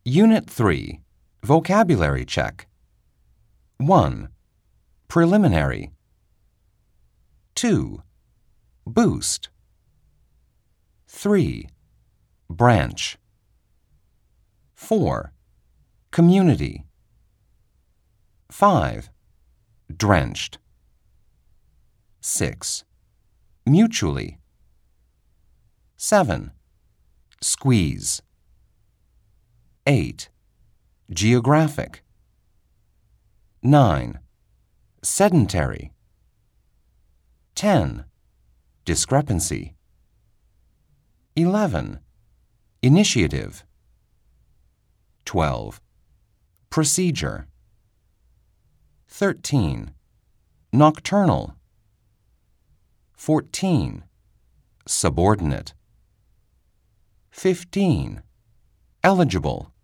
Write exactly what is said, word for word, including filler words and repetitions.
Unit three, Vocabulary Check. one. Preliminary. two. Boost. three. Branch. four. Community. five. Drenched. six. Mutually. seven. Squeeze. eight. Geographic. nine. Sedentary. ten. Discrepancy. eleven. Initiative. twelve. Procedure. thirteen. Nocturnal. fourteen. Subordinate. fifteen. Eligible.